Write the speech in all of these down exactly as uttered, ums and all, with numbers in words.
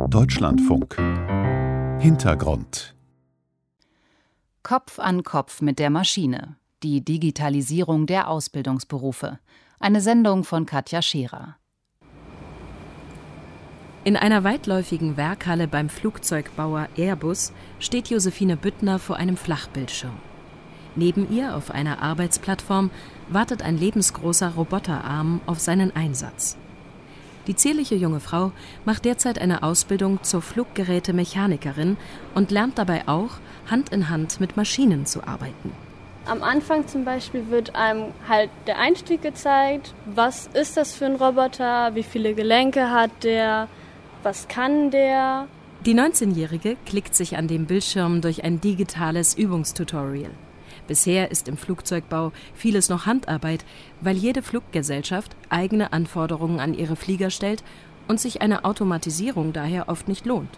Deutschlandfunk. Hintergrund. Kopf an Kopf mit der Maschine. Die Digitalisierung der Ausbildungsberufe. Eine Sendung von Katja Scherer. In einer weitläufigen Werkhalle beim Flugzeugbauer Airbus steht Josephine Büttner vor einem Flachbildschirm. Neben ihr auf einer Arbeitsplattform wartet ein lebensgroßer Roboterarm auf seinen Einsatz. Die zierliche junge Frau macht derzeit eine Ausbildung zur Fluggerätemechanikerin und lernt dabei auch, Hand in Hand mit Maschinen zu arbeiten. Am Anfang zum Beispiel wird einem halt der Einstieg gezeigt, was ist das für ein Roboter, wie viele Gelenke hat der, was kann der. Die neunzehnjährige klickt sich an dem Bildschirm durch ein digitales Übungstutorial. Bisher ist im Flugzeugbau vieles noch Handarbeit, weil jede Fluggesellschaft eigene Anforderungen an ihre Flieger stellt und sich eine Automatisierung daher oft nicht lohnt.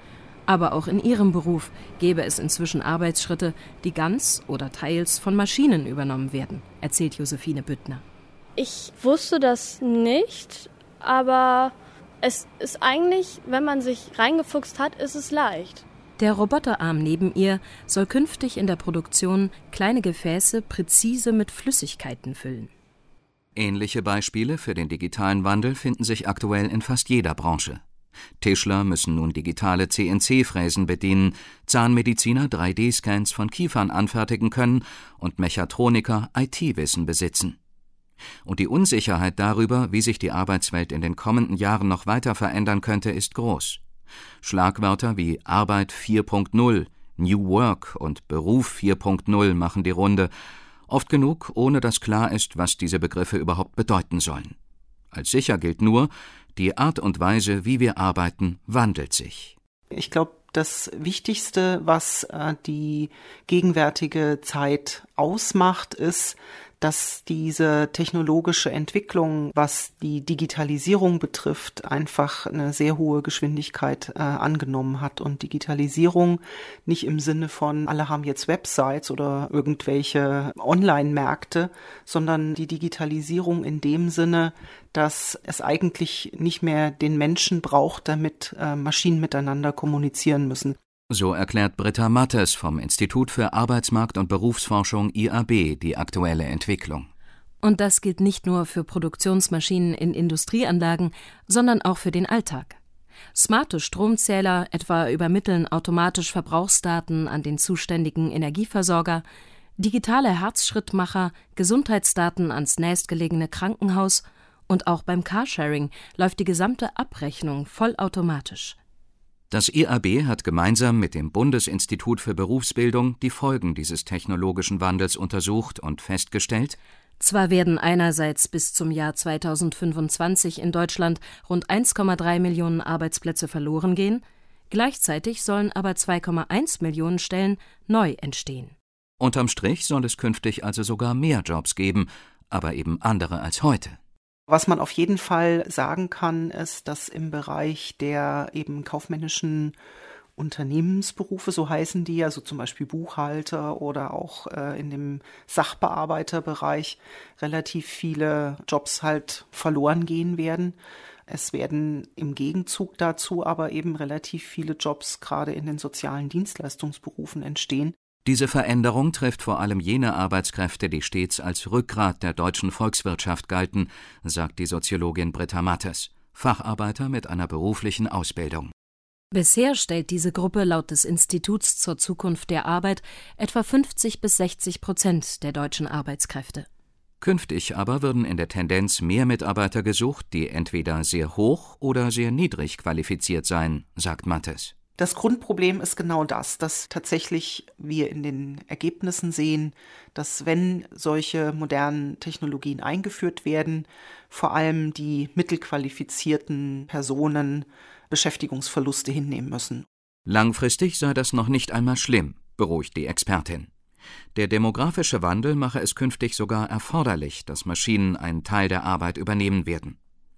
Aber auch in ihrem Beruf gäbe es inzwischen Arbeitsschritte, die ganz oder teils von Maschinen übernommen werden, erzählt Josephine Büttner. Ich wusste das nicht, aber es ist eigentlich, wenn man sich reingefuchst hat, ist es leicht. Der Roboterarm neben ihr soll künftig in der Produktion kleine Gefäße präzise mit Flüssigkeiten füllen. Ähnliche Beispiele für den digitalen Wandel finden sich aktuell in fast jeder Branche. Tischler müssen nun digitale C N C-Fräsen bedienen, Zahnmediziner drei D Scans von Kiefern anfertigen können und Mechatroniker I T-Wissen besitzen. Und die Unsicherheit darüber, wie sich die Arbeitswelt in den kommenden Jahren noch weiter verändern könnte, ist groß. Schlagwörter wie Arbeit vier Punkt null, New Work und Beruf vier Punkt null machen die Runde, oft genug, ohne dass klar ist, was diese Begriffe überhaupt bedeuten sollen. Als sicher gilt nur, die Art und Weise, wie wir arbeiten, wandelt sich. Ich glaube, das Wichtigste, was äh, die gegenwärtige Zeit ausmacht, ist, dass diese technologische Entwicklung, was die Digitalisierung betrifft, einfach eine sehr hohe Geschwindigkeit äh, angenommen hat. Und Digitalisierung nicht im Sinne von, alle haben jetzt Websites oder irgendwelche Online-Märkte, sondern die Digitalisierung in dem Sinne, dass es eigentlich nicht mehr den Menschen braucht, damit äh, Maschinen miteinander kommunizieren müssen. So erklärt Britta Mattes vom Institut für Arbeitsmarkt- und Berufsforschung I A B die aktuelle Entwicklung. Und das gilt nicht nur für Produktionsmaschinen in Industrieanlagen, sondern auch für den Alltag. Smarte Stromzähler etwa übermitteln automatisch Verbrauchsdaten an den zuständigen Energieversorger, digitale Herzschrittmacher Gesundheitsdaten ans nächstgelegene Krankenhaus und auch beim Carsharing läuft die gesamte Abrechnung vollautomatisch. Das I A B hat gemeinsam mit dem Bundesinstitut für Berufsbildung die Folgen dieses technologischen Wandels untersucht und festgestellt: Zwar werden einerseits bis zum Jahr zweitausendfünfundzwanzig in Deutschland rund eins Komma drei Millionen Arbeitsplätze verloren gehen, gleichzeitig sollen aber zwei Komma eins Millionen Stellen neu entstehen. Unterm Strich soll es künftig also sogar mehr Jobs geben, aber eben andere als heute. Was man auf jeden Fall sagen kann, ist, dass im Bereich der eben kaufmännischen Unternehmensberufe, so heißen die, also zum Beispiel Buchhalter oder auch äh, in dem Sachbearbeiterbereich, relativ viele Jobs halt verloren gehen werden. Es werden im Gegenzug dazu aber eben relativ viele Jobs gerade in den sozialen Dienstleistungsberufen entstehen. Diese Veränderung trifft vor allem jene Arbeitskräfte, die stets als Rückgrat der deutschen Volkswirtschaft galten, sagt die Soziologin Britta Mattes, Facharbeiter mit einer beruflichen Ausbildung. Bisher stellt diese Gruppe laut des Instituts zur Zukunft der Arbeit etwa fünfzig bis sechzig Prozent der deutschen Arbeitskräfte. Künftig aber würden in der Tendenz mehr Mitarbeiter gesucht, die entweder sehr hoch oder sehr niedrig qualifiziert seien, sagt Mattes. Das Grundproblem ist genau das, dass tatsächlich wir in den Ergebnissen sehen, dass wenn solche modernen Technologien eingeführt werden, vor allem die mittelqualifizierten Personen Beschäftigungsverluste hinnehmen müssen. Langfristig sei das noch nicht einmal schlimm, beruhigt die Expertin. Der demografische Wandel mache es künftig sogar erforderlich, dass Maschinen einen Teil der Arbeit übernehmen werden.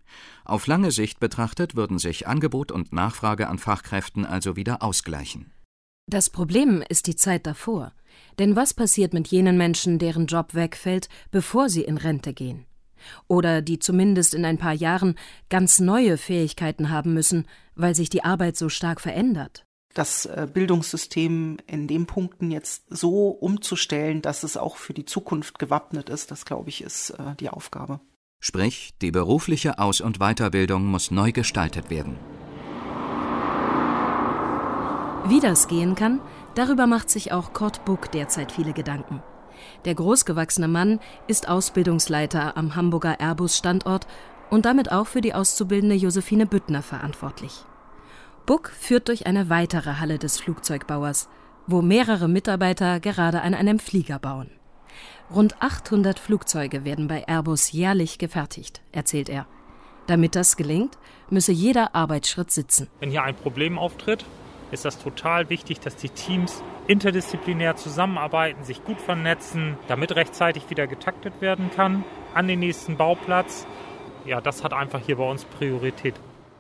Auf lange Sicht betrachtet würden sich Angebot und Nachfrage an Fachkräften also wieder ausgleichen. Das Problem ist die Zeit davor. Denn was passiert mit jenen Menschen, deren Job wegfällt, bevor sie in Rente gehen? Oder die zumindest in ein paar Jahren ganz neue Fähigkeiten haben müssen, weil sich die Arbeit so stark verändert. Das Bildungssystem in den Punkten jetzt so umzustellen, dass es auch für die Zukunft gewappnet ist, das, glaube ich, ist die Aufgabe. Sprich, die berufliche Aus- und Weiterbildung muss neu gestaltet werden. Wie das gehen kann, darüber macht sich auch Kurt Buck derzeit viele Gedanken. Der großgewachsene Mann ist Ausbildungsleiter am Hamburger Airbus-Standort und damit auch für die Auszubildende Josephine Büttner verantwortlich. Buck führt durch eine weitere Halle des Flugzeugbauers, wo mehrere Mitarbeiter gerade an einem Flieger bauen. Rund achthundert Flugzeuge werden bei Airbus jährlich gefertigt, erzählt er. Damit das gelingt, müsse jeder Arbeitsschritt sitzen. Wenn hier ein Problem auftritt, ist das total wichtig, dass die Teams interdisziplinär zusammenarbeiten, sich gut vernetzen, damit rechtzeitig wieder getaktet werden kann an den nächsten Bauplatz. Ja, das hat einfach hier bei uns Priorität.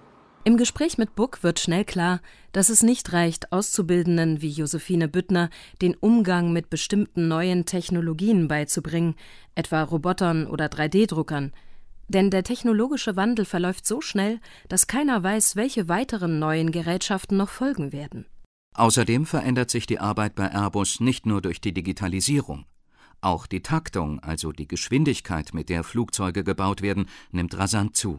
Im Gespräch mit Buck wird schnell klar, dass es nicht reicht, Auszubildenden wie Josephine Büttner den Umgang mit bestimmten neuen Technologien beizubringen, etwa Robotern oder drei D Druckern. Denn der technologische Wandel verläuft so schnell, dass keiner weiß, welche weiteren neuen Gerätschaften noch folgen werden. Außerdem verändert sich die Arbeit bei Airbus nicht nur durch die Digitalisierung. Auch die Taktung, also die Geschwindigkeit, mit der Flugzeuge gebaut werden, nimmt rasant zu.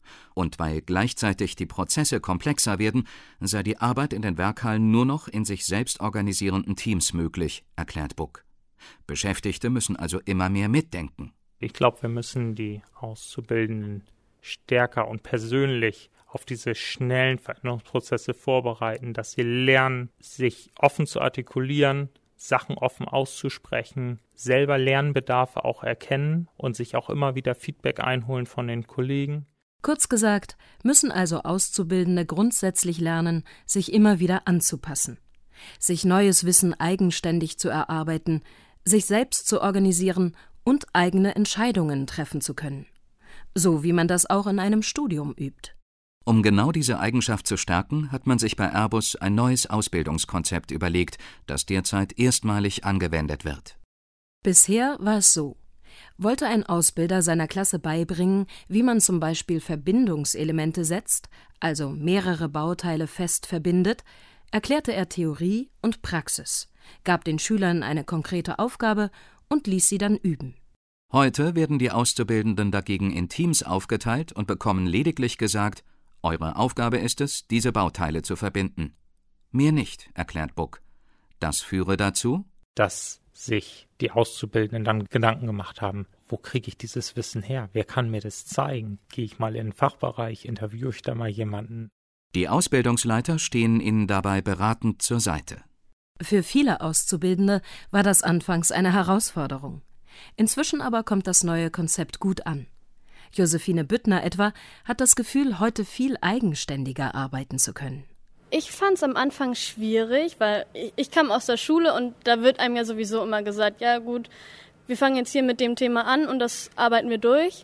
Und weil gleichzeitig die Prozesse komplexer werden, sei die Arbeit in den Werkhallen nur noch in sich selbst organisierenden Teams möglich, erklärt Buck. Beschäftigte müssen also immer mehr mitdenken. Ich glaube, wir müssen die Auszubildenden stärker und persönlich auf diese schnellen Veränderungsprozesse vorbereiten, dass sie lernen, sich offen zu artikulieren, Sachen offen auszusprechen, selber Lernbedarfe auch erkennen und sich auch immer wieder Feedback einholen von den Kollegen. Kurz gesagt, müssen also Auszubildende grundsätzlich lernen, sich immer wieder anzupassen, sich neues Wissen eigenständig zu erarbeiten, sich selbst zu organisieren und eigene Entscheidungen treffen zu können. So wie man das auch in einem Studium übt. Um genau diese Eigenschaft zu stärken, hat man sich bei Airbus ein neues Ausbildungskonzept überlegt, das derzeit erstmalig angewendet wird. Bisher war es so. Wollte ein Ausbilder seiner Klasse beibringen, wie man zum Beispiel Verbindungselemente setzt, also mehrere Bauteile fest verbindet, erklärte er Theorie und Praxis, gab den Schülern eine konkrete Aufgabe und ließ sie dann üben. Heute werden die Auszubildenden dagegen in Teams aufgeteilt und bekommen lediglich gesagt, eure Aufgabe ist es, diese Bauteile zu verbinden. Mehr nicht, erklärt Buck. Das führe dazu, dass sich die Auszubildenden dann Gedanken gemacht haben, wo kriege ich dieses Wissen her? Wer kann mir das zeigen? Gehe ich mal in den Fachbereich, interviewe ich da mal jemanden? Die Ausbildungsleiter stehen ihnen dabei beratend zur Seite. Für viele Auszubildende war das anfangs eine Herausforderung. Inzwischen aber kommt das neue Konzept gut an. Josephine Büttner etwa hat das Gefühl, heute viel eigenständiger arbeiten zu können. Ich fand es am Anfang schwierig, weil ich, ich kam aus der Schule und da wird einem ja sowieso immer gesagt, ja gut, wir fangen jetzt hier mit dem Thema an und das arbeiten wir durch.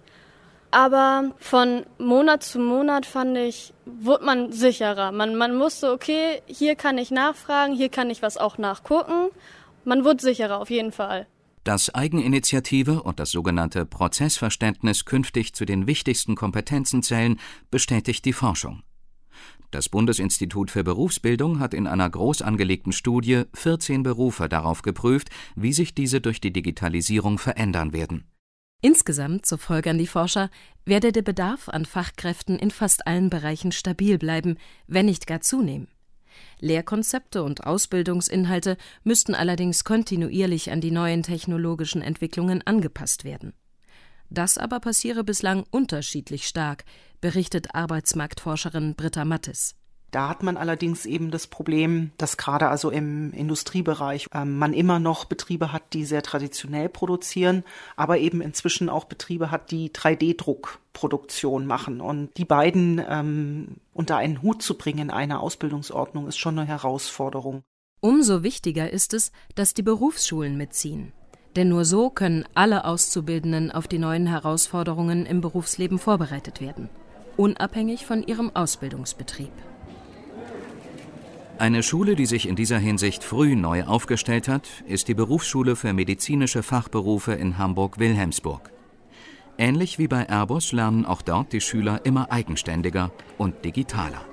Aber von Monat zu Monat, fand ich, wurde man sicherer. Man, man wusste, okay, hier kann ich nachfragen, hier kann ich was auch nachgucken. Man wurde sicherer, auf jeden Fall. Dass Eigeninitiative und das sogenannte Prozessverständnis künftig zu den wichtigsten Kompetenzen zählen, bestätigt die Forschung. Das Bundesinstitut für Berufsbildung hat in einer groß angelegten Studie vierzehn Berufe darauf geprüft, wie sich diese durch die Digitalisierung verändern werden. Insgesamt, so folgern die Forscher, werde der Bedarf an Fachkräften in fast allen Bereichen stabil bleiben, wenn nicht gar zunehmen. Lehrkonzepte und Ausbildungsinhalte müssten allerdings kontinuierlich an die neuen technologischen Entwicklungen angepasst werden. Das aber passiere bislang unterschiedlich stark, berichtet Arbeitsmarktforscherin Britta Mattes. Da hat man allerdings eben das Problem, dass gerade also im Industriebereich äh, man immer noch Betriebe hat, die sehr traditionell produzieren, aber eben inzwischen auch Betriebe hat, die drei D Druckproduktion machen. Und die beiden ähm, unter einen Hut zu bringen in einer Ausbildungsordnung ist schon eine Herausforderung. Umso wichtiger ist es, dass die Berufsschulen mitziehen. Denn nur so können alle Auszubildenden auf die neuen Herausforderungen im Berufsleben vorbereitet werden, unabhängig von ihrem Ausbildungsbetrieb. Eine Schule, die sich in dieser Hinsicht früh neu aufgestellt hat, ist die Berufsschule für medizinische Fachberufe in Hamburg-Wilhelmsburg. Ähnlich wie bei Airbus lernen auch dort die Schüler immer eigenständiger und digitaler.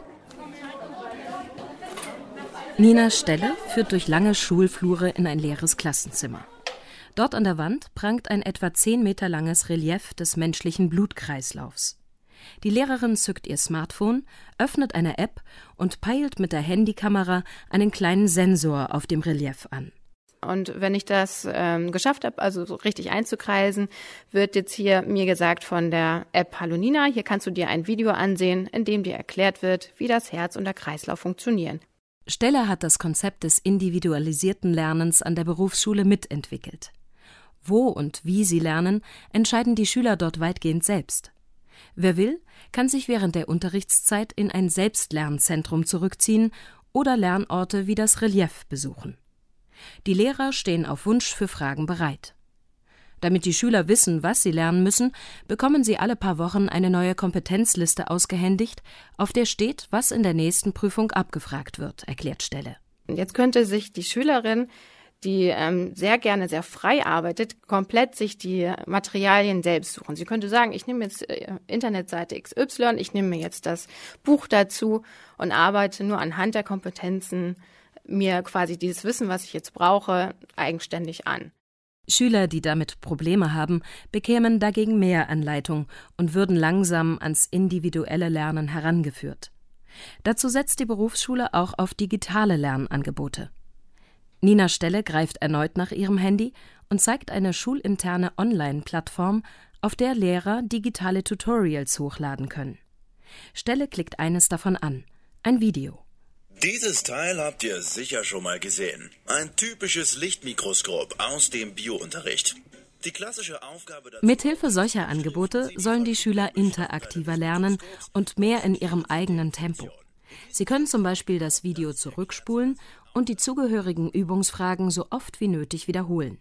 Nina Stelle führt durch lange Schulflure in ein leeres Klassenzimmer. Dort an der Wand prangt ein etwa zehn Meter langes Relief des menschlichen Blutkreislaufs. Die Lehrerin zückt ihr Smartphone, öffnet eine App und peilt mit der Handykamera einen kleinen Sensor auf dem Relief an. Und wenn ich das ähm, geschafft habe, also so richtig einzukreisen, wird jetzt hier mir gesagt von der App Hallo Nina, hier kannst du dir ein Video ansehen, in dem dir erklärt wird, wie das Herz und der Kreislauf funktionieren. Stelle hat das Konzept des individualisierten Lernens an der Berufsschule mitentwickelt. Wo und wie sie lernen, entscheiden die Schüler dort weitgehend selbst. Wer will, kann sich während der Unterrichtszeit in ein Selbstlernzentrum zurückziehen oder Lernorte wie das Relief besuchen. Die Lehrer stehen auf Wunsch für Fragen bereit. Damit die Schüler wissen, was sie lernen müssen, bekommen sie alle paar Wochen eine neue Kompetenzliste ausgehändigt, auf der steht, was in der nächsten Prüfung abgefragt wird, erklärt Stelle. Jetzt könnte sich die Schülerin, die ähm, sehr gerne sehr frei arbeitet, komplett sich die Materialien selbst suchen. Sie könnte sagen, ich nehme jetzt äh, Internetseite X Y, ich nehme mir jetzt das Buch dazu und arbeite nur anhand der Kompetenzen mir quasi dieses Wissen, was ich jetzt brauche, eigenständig an. Schüler, die damit Probleme haben, bekämen dagegen mehr Anleitung und würden langsam ans individuelle Lernen herangeführt. Dazu setzt die Berufsschule auch auf digitale Lernangebote. Nina Stelle greift erneut nach ihrem Handy und zeigt eine schulinterne Online-Plattform, auf der Lehrer digitale Tutorials hochladen können. Stelle klickt eines davon an, ein Video. Dieses Teil habt ihr sicher schon mal gesehen. Ein typisches Lichtmikroskop aus dem Biounterricht. Die klassische Aufgabe dazu Mithilfe solcher Angebote sollen die Schüler interaktiver lernen und mehr in ihrem eigenen Tempo. Sie können zum Beispiel das Video zurückspulen und die zugehörigen Übungsfragen so oft wie nötig wiederholen.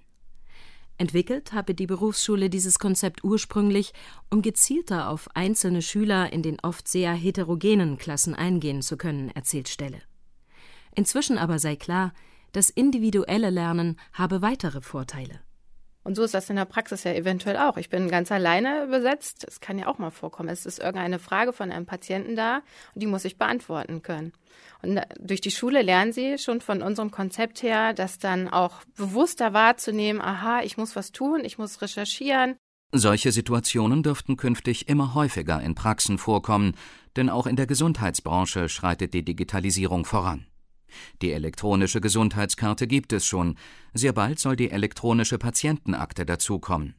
Entwickelt habe die Berufsschule dieses Konzept ursprünglich, um gezielter auf einzelne Schüler in den oft sehr heterogenen Klassen eingehen zu können, erzählt Stelle. Inzwischen aber sei klar, das individuelle Lernen habe weitere Vorteile. Und so ist das in der Praxis ja eventuell auch. Ich bin ganz alleine besetzt. Es kann ja auch mal vorkommen. Es ist irgendeine Frage von einem Patienten da und die muss ich beantworten können. Und durch die Schule lernen sie schon von unserem Konzept her, das dann auch bewusster wahrzunehmen, aha, ich muss was tun, ich muss recherchieren. Solche Situationen dürften künftig immer häufiger in Praxen vorkommen, denn auch in der Gesundheitsbranche schreitet die Digitalisierung voran. Die elektronische Gesundheitskarte gibt es schon, sehr bald soll die elektronische Patientenakte dazukommen.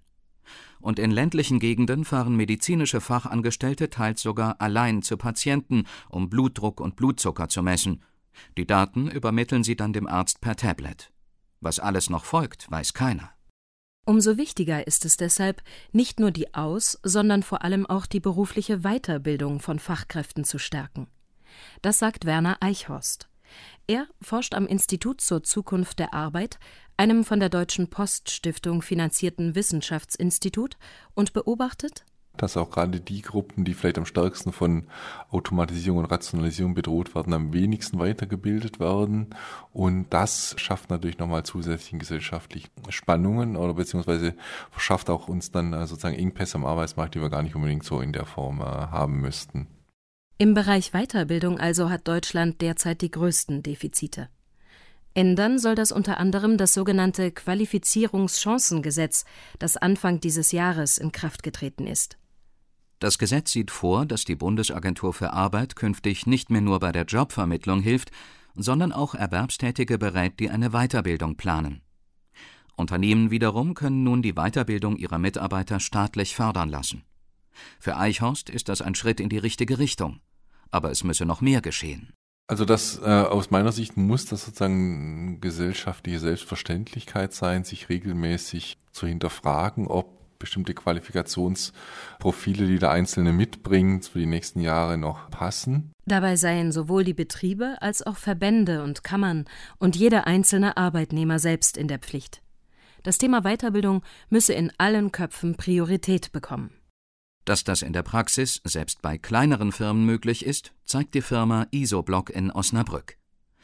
Und in ländlichen Gegenden fahren medizinische Fachangestellte teils sogar allein zu Patienten, um Blutdruck und Blutzucker zu messen. Die Daten übermitteln sie dann dem Arzt per Tablet. Was alles noch folgt, weiß keiner. Umso wichtiger ist es deshalb, nicht nur die Aus-, sondern vor allem auch die berufliche Weiterbildung von Fachkräften zu stärken. Das sagt Werner Eichhorst. Er forscht am Institut zur Zukunft der Arbeit, einem von der Deutschen Post Stiftung finanzierten Wissenschaftsinstitut, und beobachtet, dass auch gerade die Gruppen, die vielleicht am stärksten von Automatisierung und Rationalisierung bedroht werden, am wenigsten weitergebildet werden. Und das schafft natürlich nochmal zusätzliche gesellschaftliche Spannungen oder beziehungsweise verschafft auch uns dann sozusagen Engpässe am Arbeitsmarkt, die wir gar nicht unbedingt so in der Form haben müssten. Im Bereich Weiterbildung also hat Deutschland derzeit die größten Defizite. Ändern soll das unter anderem das sogenannte Qualifizierungschancengesetz, das Anfang dieses Jahres in Kraft getreten ist. Das Gesetz sieht vor, dass die Bundesagentur für Arbeit künftig nicht mehr nur bei der Jobvermittlung hilft, sondern auch Erwerbstätige berät, die eine Weiterbildung planen. Unternehmen wiederum können nun die Weiterbildung ihrer Mitarbeiter staatlich fördern lassen. Für Eichhorst ist das ein Schritt in die richtige Richtung. Aber es müsse noch mehr geschehen. Also das äh, aus meiner Sicht muss das sozusagen eine gesellschaftliche Selbstverständlichkeit sein, sich regelmäßig zu hinterfragen, ob bestimmte Qualifikationsprofile, die der Einzelne mitbringt, für die nächsten Jahre noch passen. Dabei seien sowohl die Betriebe als auch Verbände und Kammern und jeder einzelne Arbeitnehmer selbst in der Pflicht. Das Thema Weiterbildung müsse in allen Köpfen Priorität bekommen. Dass das in der Praxis selbst bei kleineren Firmen möglich ist, zeigt die Firma Isoblock in Osnabrück.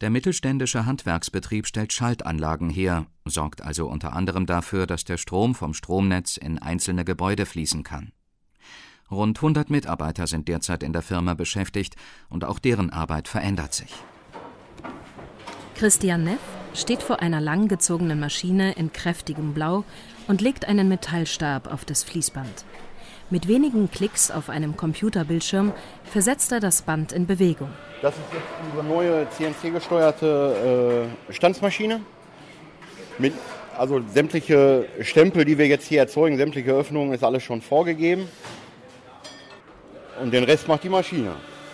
Der mittelständische Handwerksbetrieb stellt Schaltanlagen her, sorgt also unter anderem dafür, dass der Strom vom Stromnetz in einzelne Gebäude fließen kann. Rund hundert Mitarbeiter sind derzeit in der Firma beschäftigt und auch deren Arbeit verändert sich. Christian Neff steht vor einer langgezogenen Maschine in kräftigem Blau und legt einen Metallstab auf das Fließband. Mit wenigen Klicks auf einem Computerbildschirm versetzt er das Band in Bewegung. Das ist jetzt unsere neue C N C-gesteuerte äh, Stanzmaschine. Mit, also sämtliche Stempel, die wir jetzt hier erzeugen, sämtliche Öffnungen, ist alles schon vorgegeben. Und den Rest macht die Maschine.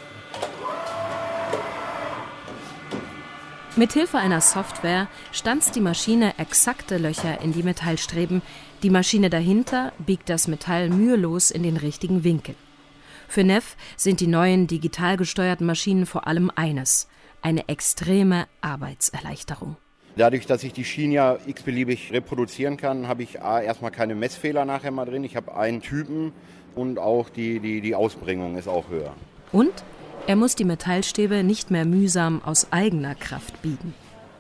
Mithilfe einer Software stanzt die Maschine exakte Löcher in die Metallstreben. Die Maschine dahinter biegt das Metall mühelos in den richtigen Winkel. Für Neff sind die neuen digital gesteuerten Maschinen vor allem eines: eine extreme Arbeitserleichterung. Dadurch, dass ich die Schienen ja x-beliebig reproduzieren kann, habe ich A, erstmal keine Messfehler nachher mal drin. Ich habe einen Typen und auch die, die, die Ausbringung ist auch höher. Und er muss die Metallstäbe nicht mehr mühsam aus eigener Kraft biegen.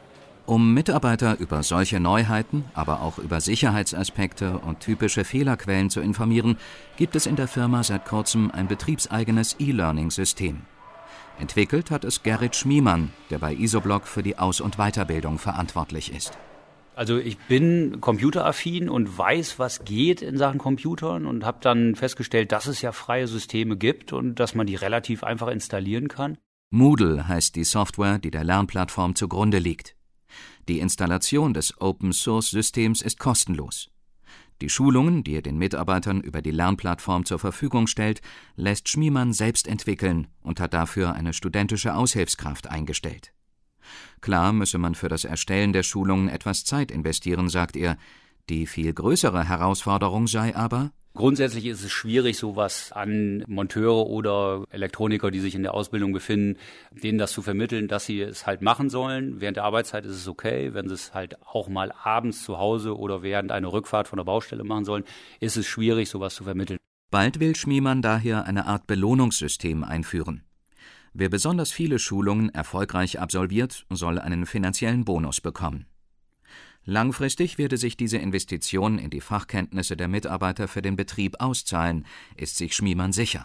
Um Mitarbeiter über solche Neuheiten, aber auch über Sicherheitsaspekte und typische Fehlerquellen zu informieren, gibt es in der Firma seit kurzem ein betriebseigenes E-Learning-System. Entwickelt hat es Gerrit Schmiemann, der bei Isoblock für die Aus- und Weiterbildung verantwortlich ist. Also ich bin computeraffin und weiß, was geht in Sachen Computern und habe dann festgestellt, dass es ja freie Systeme gibt und dass man die relativ einfach installieren kann. Moodle heißt die Software, die der Lernplattform zugrunde liegt. Die Installation des Open-Source-Systems ist kostenlos. Die Schulungen, die er den Mitarbeitern über die Lernplattform zur Verfügung stellt, lässt Schmiemann selbst entwickeln und hat dafür eine studentische Aushilfskraft eingestellt. Klar müsse man für das Erstellen der Schulungen etwas Zeit investieren, sagt er. Die viel größere Herausforderung sei aber: Grundsätzlich ist es schwierig, sowas an Monteure oder Elektroniker, die sich in der Ausbildung befinden, denen das zu vermitteln, dass sie es halt machen sollen. Während der Arbeitszeit ist es okay. Wenn sie es halt auch mal abends zu Hause oder während einer Rückfahrt von der Baustelle machen sollen, ist es schwierig, sowas zu vermitteln. Bald will Schmiemann daher eine Art Belohnungssystem einführen. Wer besonders viele Schulungen erfolgreich absolviert, soll einen finanziellen Bonus bekommen. Langfristig werde sich diese Investition in die Fachkenntnisse der Mitarbeiter für den Betrieb auszahlen, ist sich Schmiemann sicher.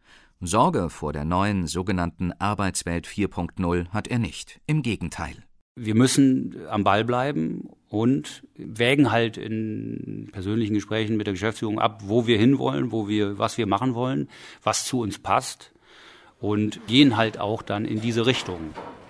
Sorge vor der neuen sogenannten Arbeitswelt vier Punkt null hat er nicht. Im Gegenteil. Wir müssen am Ball bleiben und wägen halt in persönlichen Gesprächen mit der Geschäftsführung ab, wo wir hinwollen, wo wir, was wir machen wollen, was zu uns passt. Und gehen halt auch dann in diese Richtung.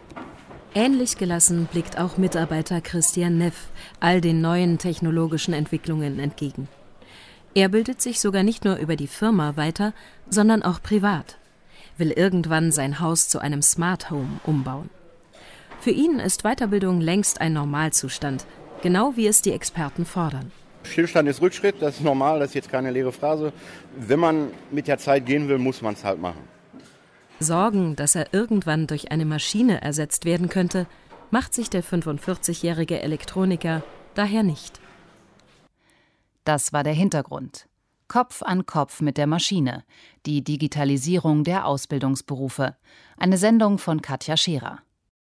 Ähnlich gelassen blickt auch Mitarbeiter Christian Neff all den neuen technologischen Entwicklungen entgegen. Er bildet sich sogar nicht nur über die Firma weiter, sondern auch privat, will irgendwann sein Haus zu einem Smart Home umbauen. Für ihn ist Weiterbildung längst ein Normalzustand, genau wie es die Experten fordern. Stillstand ist Rückschritt, das ist normal, das ist jetzt keine leere Phrase. Wenn man mit der Zeit gehen will, muss man es halt machen. Sorgen, dass er irgendwann durch eine Maschine ersetzt werden könnte, macht sich der fünfundvierzigjährige Elektroniker daher nicht. Das war der Hintergrund. Kopf an Kopf mit der Maschine. Die Digitalisierung der Ausbildungsberufe. Eine Sendung von Katja Scherer.